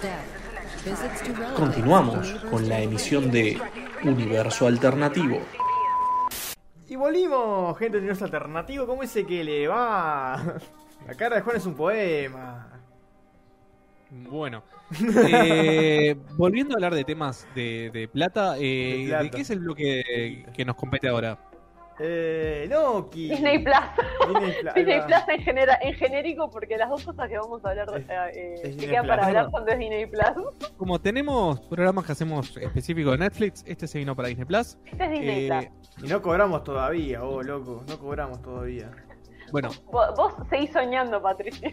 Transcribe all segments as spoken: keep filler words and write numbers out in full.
Continuamos con la emisión de Universo Alternativo. Y volvimos, gente del Universo Alternativo. ¿Cómo ese que le va? La cara de Juan es un poema. Bueno, eh, volviendo a hablar de temas de, de plata, eh, De plata. ¿de qué es el bloque que nos compete ahora? Eh, Loki. Disney Plus. Disney Plus. ahí Disney va. Plus en, genera, en genérico, porque las dos cosas que vamos a hablar Es- eh, es que Disney quedan Plus. para hablar son de Disney Plus. Como tenemos programas que hacemos específicos de Netflix, este se vino para Disney Plus. Este es Disney Eh, Plus. Y no cobramos todavía, oh loco. No cobramos todavía. bueno, Vos, vos seguís soñando, Patricio.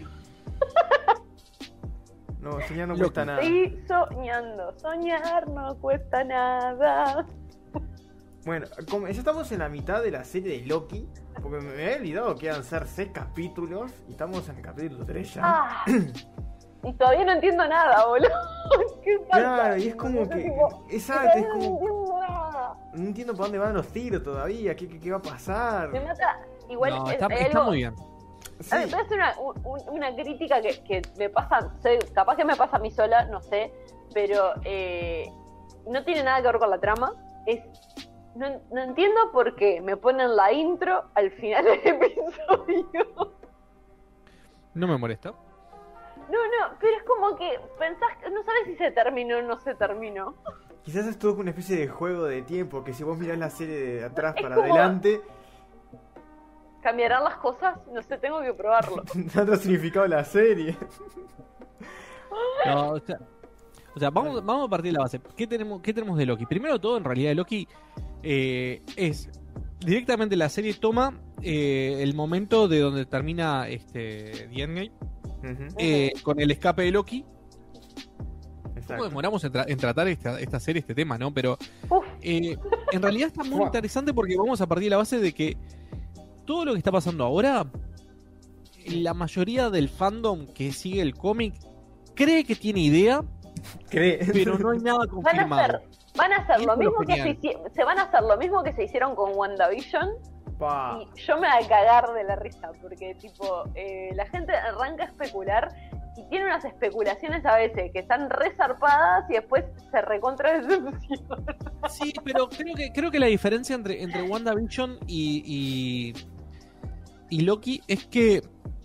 No, soñar no Loco. cuesta nada. Seguís soñando. Soñar no cuesta nada. Bueno, como ya estamos en la mitad de la serie de Loki. Porque me había olvidado que iban a ser seis capítulos. Y estamos en el capítulo tres ya. Ah, y todavía no entiendo nada, boludo. ¿Qué pasa? Claro, y es como que. Tipo, Exacto, es todavía no como. entiendo nada. No entiendo para dónde van los tiros todavía. ¿Qué, qué, qué va a pasar? Me mata. Igual no, es- está, hay está algo- muy bien. Sí. A ver, voy a hacer una, un- una crítica que, que me pasa, sé, capaz que me pasa a mí sola, no sé, pero eh, no tiene nada que ver con la trama. Es no, no entiendo por qué me ponen la intro al final del episodio. No me molesta. No, no, pero es como que pensás, que no sabes si se terminó o no se terminó. Quizás es todo una especie de juego de tiempo. Que si vos mirás la serie de atrás Es para como- adelante. ¿Cambiarán las cosas? No sé, tengo que probarlo. Da otro significado la serie. No, o sea, o sea, vamos, vamos a partir de la base. ¿Qué tenemos, qué tenemos de Loki? Primero de todo, en realidad, Loki eh, es directamente la serie toma eh, el momento de donde termina este The Endgame, Ujú, eh, con el escape de Loki. ¿Cómo exacto. demoramos en, tra- en tratar esta, esta serie, este tema, no? Pero Uf, eh, en realidad está muy Fua. interesante porque vamos a partir de la base de que todo lo que está pasando ahora, la mayoría del fandom que sigue el cómic cree que tiene idea, Cree. pero no hay nada van a confirmado. hacer, van a hacer Eso lo es lo mismo que se, genial. hici- se van a hacer lo mismo que se hicieron con WandaVision. Pa. Y yo me voy a cagar de la risa, porque tipo, eh, la gente arranca a especular y tiene unas especulaciones a veces que están re zarpadas y después se recontra decepcionan. Sí, pero creo que creo que la diferencia entre, entre WandaVision y, y, y Loki es que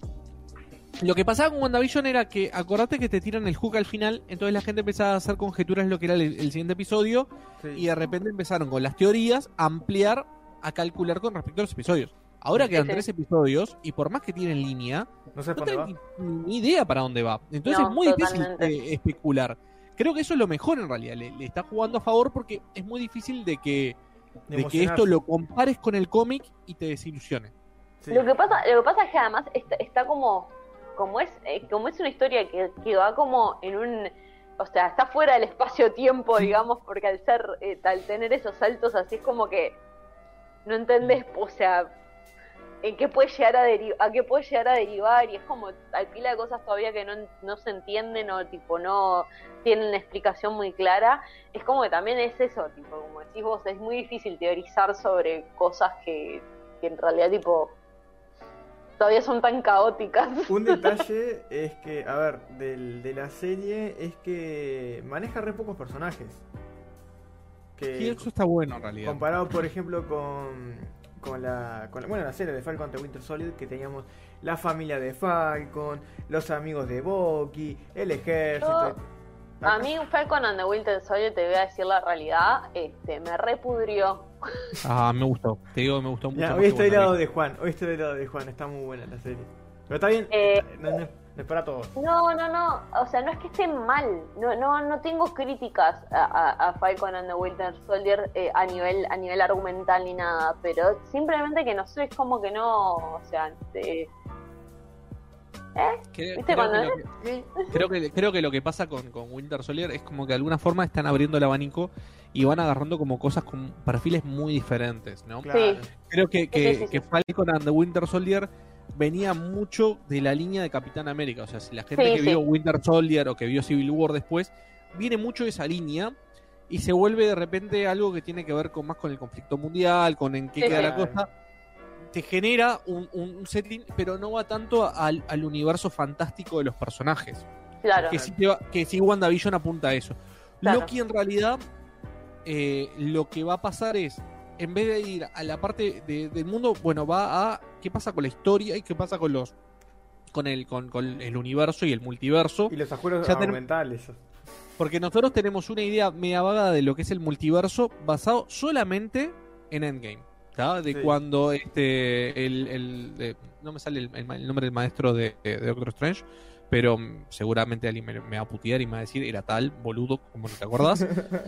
lo que pasaba con WandaVision era que, acordate que te tiran el hook al final, entonces la gente empezaba a hacer conjeturas de lo que era el, el siguiente episodio, Sí. y de repente empezaron con las teorías a ampliar, a calcular con respecto a los episodios. Ahora quedan Sí. tres episodios, y por más que tienen línea, No sé no por dónde va. tengo ni, ni idea para dónde va. Entonces No, es muy difícil totalmente. eh, especular. Creo que eso es lo mejor en realidad. Le, le está jugando a favor porque es muy difícil de que, De de que emocionarse. esto lo compares con el cómic y te desilusione. Sí. Lo que pasa, lo que pasa es que además está, está como, como es, eh, como es una historia que, que va como en un, o sea, está fuera del espacio-tiempo, digamos, porque al ser, eh, al tener esos saltos así es como que no entendés, o sea, en qué puede llegar a derivar, a qué puede llegar a derivar, y es como hay pila de cosas todavía que no, no se entienden o tipo no tienen una explicación muy clara. Es como que también es eso, tipo, como decís vos, es muy difícil teorizar sobre cosas que, que en realidad tipo todavía son tan caóticas. Un detalle es que, a ver, del, de la serie es que maneja re pocos personajes. Que Sí, eso está bueno en realidad. comparado, por ejemplo, con, con, la, con la. Bueno, la serie de Falcon and the Winter Soldier, que teníamos la familia de Falcon, los amigos de Bucky, el ejército. Yo- A mí Falcon and the Winter Soldier, te voy a decir la realidad, este me repudrió. Ah, me gustó. Te digo, me gustó mucho. Ya, más hoy que estoy del lado WandaVision. de Juan, hoy estoy del lado de Juan, está muy buena la serie. Pero está bien, Eh, no, no- no es para todos. No, no, no, o sea, no es que esté mal, no, no, no tengo críticas a, a, a Falcon and the Winter Soldier eh, a nivel, a nivel argumental ni nada, pero simplemente que no sé, es como que no, o sea, eh, ¿eh? Creo, ¿Viste creo cuando que lo que- creo que creo que lo que pasa con, con Winter Soldier es como que de alguna forma están abriendo el abanico y van agarrando como cosas con perfiles muy diferentes, ¿no? Claro. Sí. Creo que, que, Sí, sí, sí. que Falcon and the Winter Soldier venía mucho de la línea de Capitán América. O sea, si la gente Sí, que sí. vio Winter Soldier o que vio Civil War después, viene mucho de esa línea y se vuelve de repente algo que tiene que ver con más con el conflicto mundial, con en qué Sí, queda sí. la cosa. Te genera un, un- un setting, pero no va tanto al, al universo fantástico de los personajes. Claro. Que sí, te va- que sí WandaVision apunta a eso. Claro. Loki en realidad, eh, lo que va a pasar es, en vez de ir a la parte de- del mundo, bueno, va a qué pasa con la historia y qué pasa con los con el con, con el universo y el multiverso. Y los ajuros Ya ten- argumentales. Porque nosotros tenemos una idea media vaga de lo que es el multiverso basado solamente en Endgame. ¿Tá? De Sí. cuando este el, el- de- no me sale el, el ma- el nombre del maestro de, de Doctor Strange, pero mm, seguramente alguien me, me va a putear y me va a decir, era tal, boludo, como no te acordás.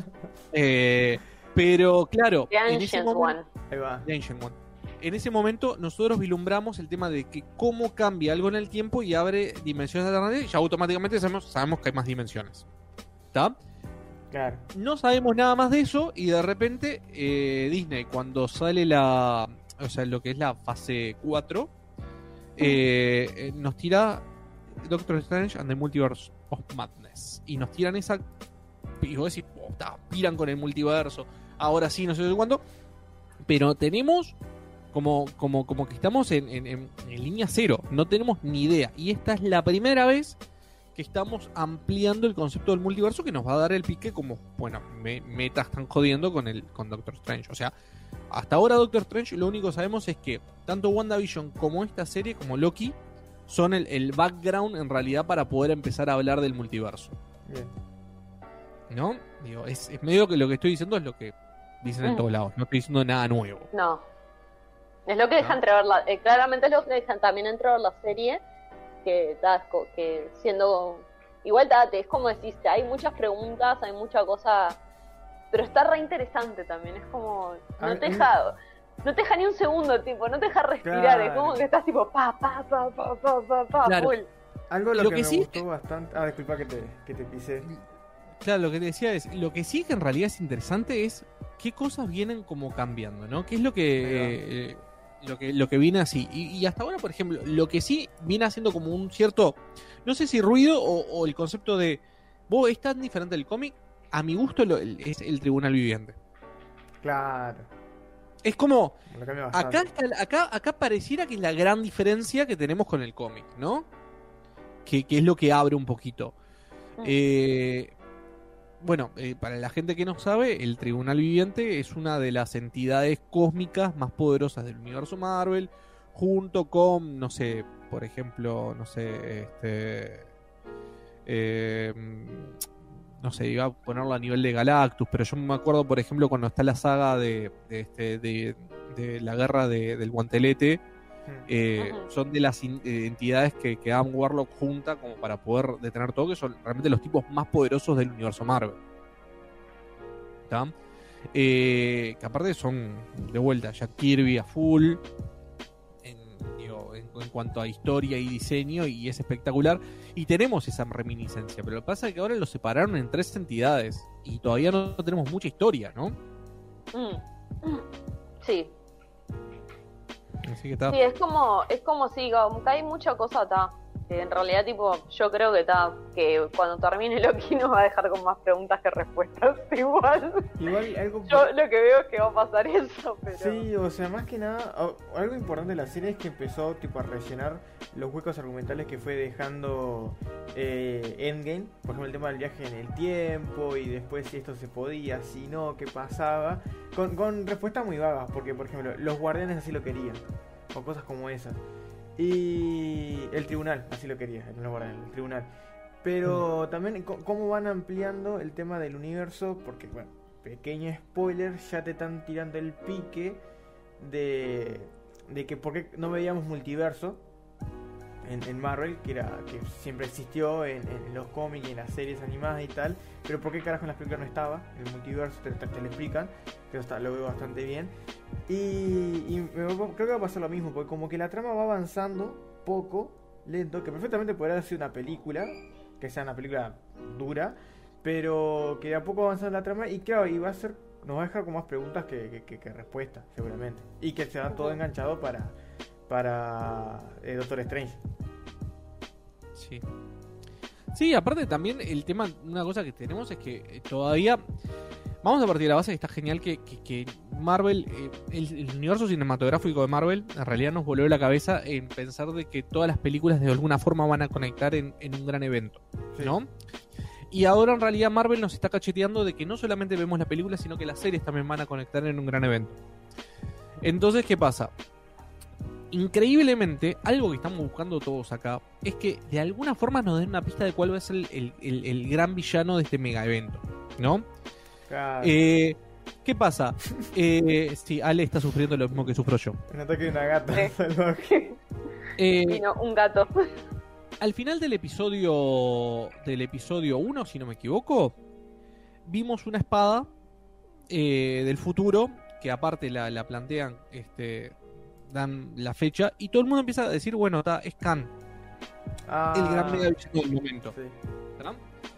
Eh, pero claro, The en ese Ancient momento, One. Ahí va. The Ancient One. En ese momento nosotros vislumbramos el tema de que cómo cambia algo en el tiempo y abre dimensiones alternativas y ya automáticamente sabemos, sabemos que hay más dimensiones. ¿Está? Claro. No sabemos nada más de eso y de repente eh, Disney cuando sale la, o sea, lo que es la fase cuatro, eh, eh, nos tira Doctor Strange and the Multiverse of Madness y nos tiran esa y vos decís, oh, ta, piran con el multiverso, ahora sí, no sé cuándo, pero tenemos como, como, como que estamos en, en, en, en línea cero, no tenemos ni idea y esta es la primera vez que estamos ampliando el concepto del multiverso que nos va a dar el pique como, bueno, me, meta están jodiendo con el con Doctor Strange. O sea, hasta ahora Doctor Strange lo único que sabemos es que tanto WandaVision como esta serie, como Loki, son el, el background en realidad para poder empezar a hablar del multiverso. Bien. ¿No? Digo, es, es medio que lo que estoy diciendo es lo que dicen en Mm. todos lados. No estoy diciendo nada nuevo. No. Es lo que deja ¿No? entrever la, eh, claramente es lo que dejan también entrever la serie, que, ta, co- que siendo igual ta, te- es como deciste, hay muchas preguntas, hay mucha cosa, pero está re interesante también, es como Ah, no te es- deja no te deja ni un segundo, tipo, no te deja respirar, Claro. es como que estás tipo pa pa pa pa pa pa pa Claro. full. Algo de lo, Lo que, que me sí- gustó bastante. Ah, disculpa que te, que te pisé. Claro, lo que te decía es, lo que sí que en realidad es interesante es qué cosas vienen como cambiando, ¿no? ¿Qué es lo que eh, lo que lo que viene así? Y, y hasta ahora, por ejemplo, lo que sí viene haciendo como un cierto, no sé si ruido o, o el concepto de, vos es tan diferente del cómic, a mi gusto lo- el- es el Tribunal Viviente. Claro. Es como, Lo cambia bastante. acá, está- acá, acá pareciera que es la gran diferencia que tenemos con el cómic, ¿no? Que, que es lo que abre un poquito. Mm. Eh, bueno, eh, para la gente que no sabe, el Tribunal Viviente es una de las entidades cósmicas más poderosas del universo Marvel, junto con, no sé, por ejemplo, no sé, este... eh, no sé, iba a ponerlo a nivel de Galactus, pero yo me acuerdo, por ejemplo, cuando está la saga de, de, este, de, de la guerra de- del guantelete, Mm. eh, Ujú. son de las in- eh, entidades que, que Adam Warlock junta como para poder detener todo, que son realmente los tipos más poderosos del universo Marvel. ¿Está? Eh, que aparte son de vuelta Jack Kirby a full en, digo, en, en cuanto a historia y diseño, y es espectacular y tenemos esa reminiscencia, pero lo que pasa es que ahora lo separaron en tres entidades y todavía no tenemos mucha historia, ¿no? Mm. Mm. Sí, Así que está. sí, es como, es como si, como que hay mucha cosa acá. Que en realidad, tipo, yo creo que está, que cuando termine Loki nos va a dejar con más preguntas que respuestas igual. Igual algo. Yo lo que veo es que va a pasar eso, pero. Sí, o sea, más que nada, o- algo importante de la serie es que empezó tipo a rellenar los huecos argumentales que fue dejando eh, Endgame, por ejemplo el tema del viaje en el tiempo y después si esto se podía, si no, qué pasaba, con, con respuestas muy vagas, porque por ejemplo los guardianes así lo querían, o cosas como esas, y el tribunal así lo quería, no los guardianes, el tribunal, pero también co- cómo van ampliando el tema del universo, porque bueno, pequeño spoiler, ya te están tirando el pique de, de que por qué no veíamos multiverso en, en Marvel, que era que siempre existió en, en los cómics y en las series animadas y tal, pero por qué carajo en las películas no estaba el multiverso, te, te- te lo explican, que está, lo veo bastante bien, y, y me- creo que va a pasar lo mismo, porque como que la trama va avanzando poco, lento, que perfectamente podría ser una película, que sea una película dura, pero que de a poco avanza en la trama y claro, y va a ser, nos va a dejar con más preguntas que, que, que- que respuestas, seguramente. Y que se da todo enganchado para para eh, Doctor Strange. Sí. Sí, aparte también el tema, una cosa que tenemos es que eh, todavía vamos a partir de la base que está genial que, que, que Marvel, eh, el, el universo cinematográfico de Marvel, en realidad nos volvió la cabeza en pensar de que todas las películas de alguna forma van a conectar en, en un gran evento, ¿no? Sí. Y ahora en realidad Marvel nos está cacheteando de que no solamente vemos las películas, sino que las series también van a conectar en un gran evento. Entonces, ¿qué pasa? Increíblemente, algo que estamos buscando todos acá es que de alguna forma nos den una pista de cuál va a ser el, el, el, el gran villano de este mega evento, ¿no? Claro. Eh, ¿Qué pasa? Eh, sí, Ale está sufriendo lo mismo que sufro yo. Un ataque de una gata. eh, y no, un gato. Al final del episodio del episodio uno, si no me equivoco, vimos una espada eh, del futuro, que aparte la, la plantean, este, dan la fecha, y todo el mundo empieza a decir, bueno, ta, es Khan, ah, el gran mega villano del momento. Sí. ¿Verdad?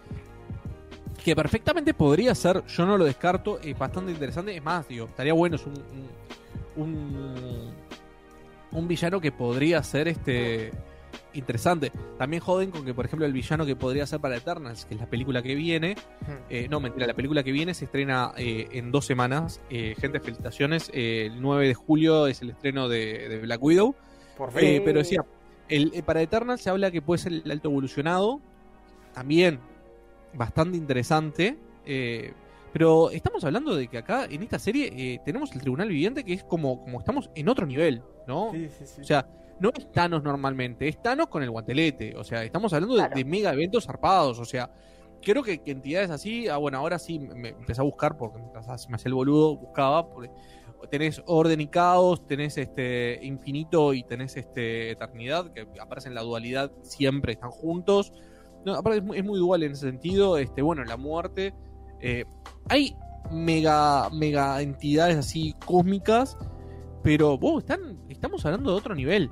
Que perfectamente podría ser, yo no lo descarto, es bastante interesante, es más, digo, estaría bueno, es un, un, un, un villano que podría ser este... interesante. También joden con que, por ejemplo, el villano que podría ser para Eternals, que es la película que viene, eh, no, mentira, la película que viene se estrena eh, en dos semanas. Eh, gente, felicitaciones. Eh, el nueve de julio es el estreno de, de Black Widow. Por fin. Eh, pero decía, el, eh, para Eternals se habla que puede ser el alto evolucionado. También bastante interesante. Eh, pero estamos hablando de que acá, en esta serie, eh, tenemos el Tribunal Viviente, que es como, como estamos en otro nivel, ¿no? Sí, sí, sí. O sea, no es Thanos normalmente, es Thanos con el guantelete. O sea, estamos hablando de, claro. de mega eventos zarpados. O sea, creo que, que entidades así, ah, bueno, ahora sí me, me empecé a buscar porque mientras me hacía el boludo, buscaba. Porque tenés Orden y Caos, tenés este Infinito y tenés este Eternidad, que aparecen en la dualidad, siempre están juntos. No, aparte es muy, es muy dual en ese sentido. Este, bueno, la muerte. Eh, hay mega, mega entidades así cósmicas, pero wow, están, estamos hablando de otro nivel.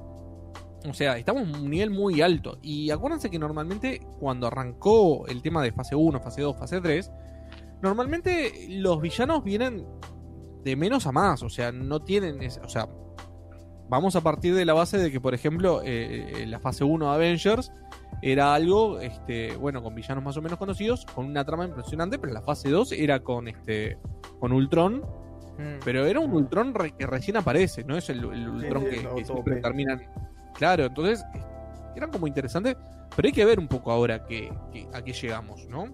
O sea, estamos en un nivel muy alto. Y acuérdense que normalmente cuando arrancó el tema de fase uno, fase dos, fase tres, normalmente los villanos vienen de menos a más. O sea, no tienen... Esa, o sea, vamos a partir de la base de que, por ejemplo, eh, la fase uno de Avengers era algo, este, bueno, con villanos más o menos conocidos, con una trama impresionante, pero la fase dos era con este con Ultron. Mm. Pero era un Ultron re, que recién aparece, no es el, el Ultron sí, que, no, que siempre terminan... Claro, entonces eran como interesantes, pero hay que ver un poco ahora que, que, a qué llegamos, ¿no?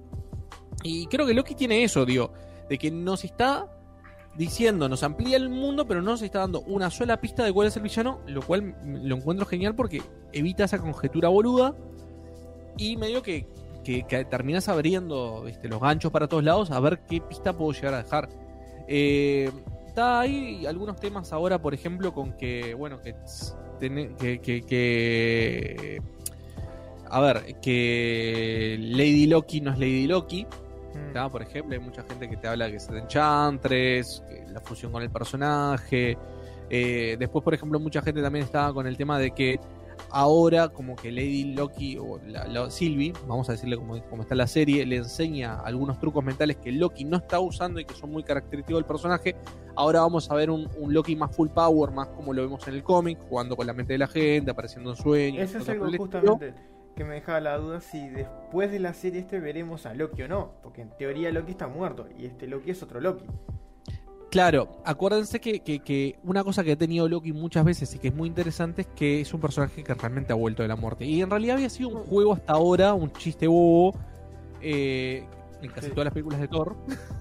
Y creo que Loki tiene eso, digo, de que nos está diciendo, nos amplía el mundo, pero no nos está dando una sola pista de cuál es el villano, lo cual lo encuentro genial porque evita esa conjetura boluda y medio que, que, que terminás abriendo este, los ganchos para todos lados a ver qué pista puedo llegar a dejar. Eh, está ahí algunos temas ahora, por ejemplo, con que, bueno, que... Que, que, que a ver, que Lady Loki no es Lady Loki, ¿tá? Por ejemplo, hay mucha gente que te habla que es de Enchantress, que la fusión con el personaje. Eh, después, por ejemplo, mucha gente también estaba con el tema de que ahora como que Lady Loki o la, la, Sylvie, vamos a decirle como, como está en la serie, le enseña algunos trucos mentales que Loki no está usando y que son muy característicos del personaje. Ahora vamos a ver un, un Loki más full power, más como lo vemos en el cómic, jugando con la mente de la gente, apareciendo en sueños. Eso es algo justamente estilo. Que me dejaba la duda si después de la serie este veremos a Loki o no, porque en teoría Loki está muerto y este Loki es otro Loki. Claro, acuérdense que, que, que una cosa que ha tenido Loki muchas veces y que es muy interesante es que es un personaje que realmente ha vuelto de la muerte. Y en realidad había sido un juego hasta ahora, un chiste bobo, eh, en casi sí. todas las películas de Thor.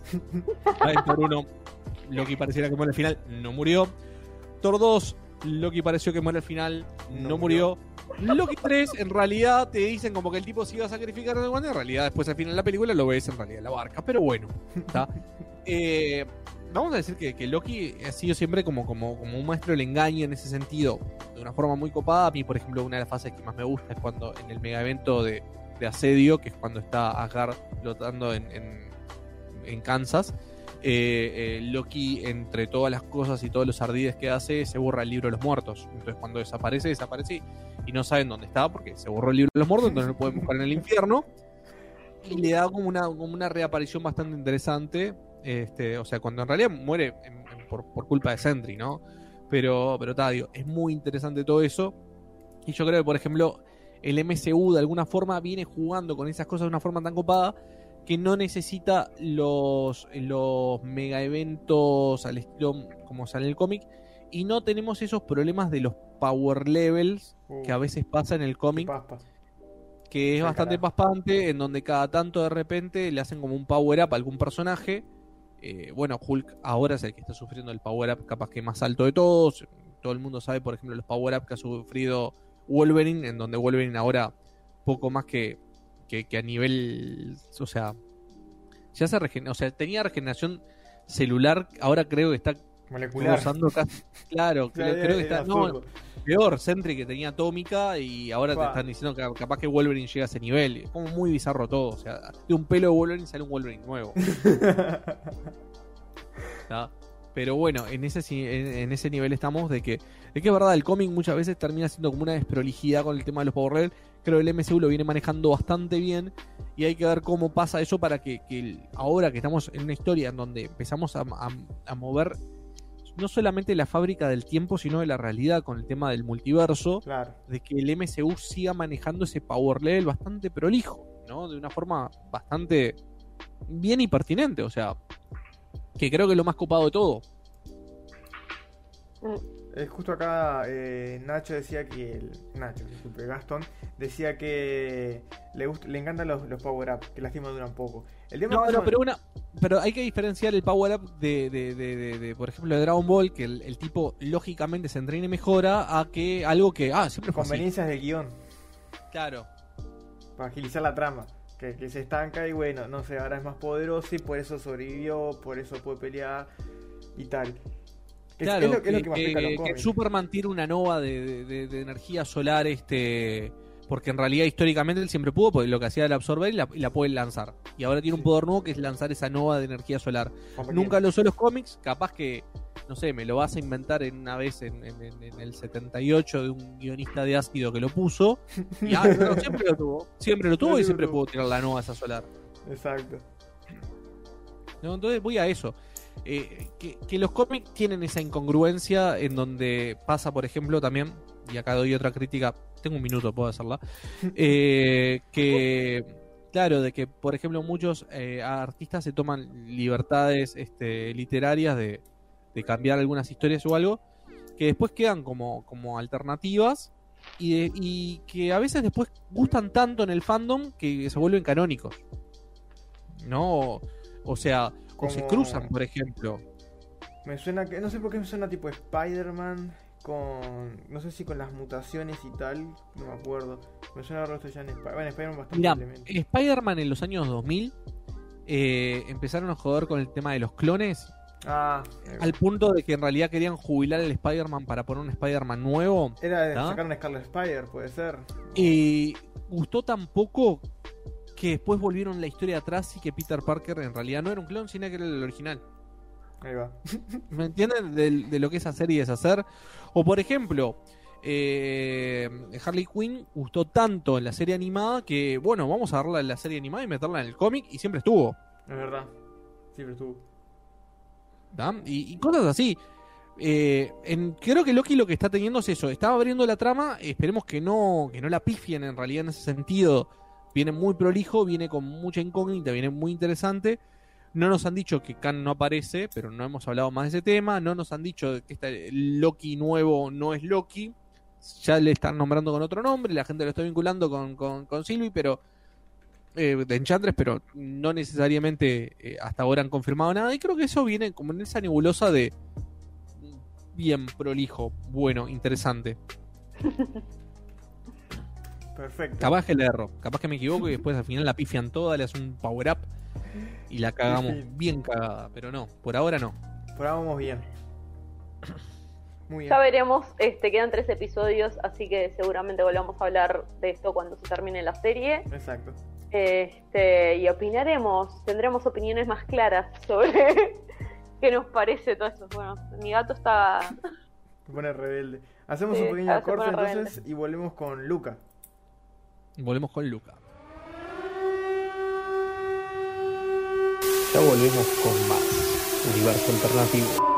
En Thor uno, Loki pareciera que muere al final, no murió. Thor dos, Loki pareció que muere al final, no, no murió. murió. Loki tres, en realidad te dicen como que el tipo se iba a sacrificar en el guante, en realidad después al final de la película lo ves en realidad en la barca, pero bueno, ¿está? eh... Vamos a decir que, que Loki ha sido siempre como, como, como un maestro del engaño en ese sentido, de una forma muy copada. A mí, por ejemplo, una de las fases que más me gusta es cuando en el mega evento de, de asedio, que es cuando está Asgard flotando en, en, en Kansas, eh, eh, Loki, entre todas las cosas y todos los ardides que hace, se borra el libro de los muertos. Entonces cuando desaparece, desaparece y no saben dónde está porque se borró el libro de los muertos, entonces lo pueden buscar en el infierno. Y le da como una, como una reaparición bastante interesante. Este, o sea, cuando en realidad muere en, en, por, por culpa de Sentry, ¿no? Pero, pero Tadio, es muy interesante todo eso. Y yo creo que, por ejemplo, el M C U de alguna forma viene jugando con esas cosas de una forma tan copada que no necesita los, los mega eventos al estilo como sale en el cómic, y no tenemos esos problemas de los power levels uh, que a veces pasa en el cómic, que es sí, bastante carajo. paspante, en donde cada tanto de repente le hacen como un power up a algún personaje. Eh, bueno, Hulk ahora es el que está sufriendo el power up capaz que más alto de todos. Todo el mundo sabe, por ejemplo, los power up que ha sufrido Wolverine, en donde Wolverine ahora poco más que Que, que a nivel, o sea, ya se regenera, o sea, tenía regeneración celular, ahora creo que está molecular. Usando casi, claro, creo, creo que está, no, peor, Sentry que tenía atómica y ahora wow. te están diciendo que capaz que Wolverine llega a ese nivel, es como muy bizarro todo, o sea, de un pelo de Wolverine sale un Wolverine nuevo. ¿Tá? Pero bueno, en ese en, en ese nivel estamos de que, es que es verdad, el cómic muchas veces termina siendo como una desprolijidad con el tema de los power level. Creo que el M C U lo viene manejando bastante bien y hay que ver cómo pasa eso para que, que el, ahora que estamos en una historia en donde empezamos a, a, a mover no solamente la fábrica del tiempo, sino de la realidad con el tema del multiverso, claro. de que el M C U siga manejando ese power level bastante prolijo, ¿no? De una forma bastante bien y pertinente, o sea, que creo que es lo más copado de todo. Eh, justo acá eh, Nacho decía que el, Nacho, disculpe, Gastón decía que le gusta, le encantan los, los power up, que lástima duran poco. El tema no, es no, que... pero una, pero hay que diferenciar el power up de, de, de, de, de por ejemplo, de Dragon Ball, que el, el tipo lógicamente se entrena y mejora, a que algo que ah siempre fue conveniencias así. del guión. Claro. Para agilizar la trama. Que, que se estanca y bueno, no sé, ahora es más poderoso y por eso sobrevivió, por eso puede pelear y tal. Que claro, es, es lo, que, es lo que me explica que, los cómics. que Superman tiene una nova de, de, de energía solar, este, porque en realidad históricamente él siempre pudo, porque lo que hacía era absorber y la, y la puede lanzar. Y ahora tiene sí. un poder nuevo que es lanzar esa nova de energía solar. Nunca lo usó en los cómics, capaz que, no sé, me lo vas a inventar en una vez en, en, en el setenta y ocho de un guionista de ácido que lo puso. Y ah, no, siempre lo tuvo, siempre lo tuvo y siempre pudo tirar la nova esa solar. Exacto. No, entonces voy a eso. Eh, que, que los cómics tienen esa incongruencia en donde pasa, por ejemplo, también, y acá doy otra crítica, tengo un minuto, puedo hacerla, eh, que, claro, de que, por ejemplo, muchos eh, artistas se toman libertades este, literarias de, de cambiar algunas historias o algo, que después quedan como, como alternativas y, de, y que a veces después gustan tanto en el fandom que se vuelven canónicos, ¿no? O sea... O se cruzan, por ejemplo. Me suena que. No sé por qué me suena tipo Spider-Man. Con. No sé si con las mutaciones y tal. No me acuerdo. Me suena raro esto ya en Spider-Man. Bueno, Spider-Man bastante. Mirá, simplemente. Spider-Man en los años dos mil. Eh, empezaron a joder con el tema de los clones. Ah. Al punto de que en realidad querían jubilar el Spider-Man para poner un Spider-Man nuevo. Era de ¿no? sacar un Scarlet Spider, puede ser. Y gustó tan poco que después volvieron la historia atrás y que Peter Parker en realidad no era un clon, sino que era el original. Ahí va. ¿Me entienden? De, de lo que es hacer y deshacer. O por ejemplo, eh, Harley Quinn gustó tanto en la serie animada que, bueno, vamos a agarrarla en la serie animada y meterla en el cómic, y siempre estuvo. Es verdad, siempre estuvo. Y, y cosas así. Eh, en, creo que Loki lo que está teniendo es eso. Estaba abriendo la trama, esperemos que no, que no la pifien en realidad en ese sentido. Viene muy prolijo, viene con mucha incógnita, viene muy interesante. No nos han dicho que Khan no aparece, pero no hemos hablado más de ese tema. No nos han dicho que este Loki nuevo no es Loki. Ya le están nombrando con otro nombre, la gente lo está vinculando con, con, con Sylvie, pero eh, de Enchantress, pero no necesariamente eh, hasta ahora han confirmado nada. Y creo que eso viene como en esa nebulosa de bien prolijo, bueno, interesante. Perfecto. Capaz que le erro, capaz que me equivoco y después al final la pifian toda, le hacen un power up y la cagamos sí. bien cagada, pero no, por ahora no. Por ahora vamos bien. Muy bien. Ya veremos, este, quedan tres episodios, así que seguramente volvamos a hablar de esto cuando se termine la serie. Exacto. Este, y opinaremos, tendremos opiniones más claras sobre qué nos parece todo eso. Bueno, mi gato está... Se pone rebelde. Hacemos sí, un pequeño corte entonces rebelde. Y volvemos con Luca. Volvemos con Luca. Ya volvemos con más Universo Alternativo.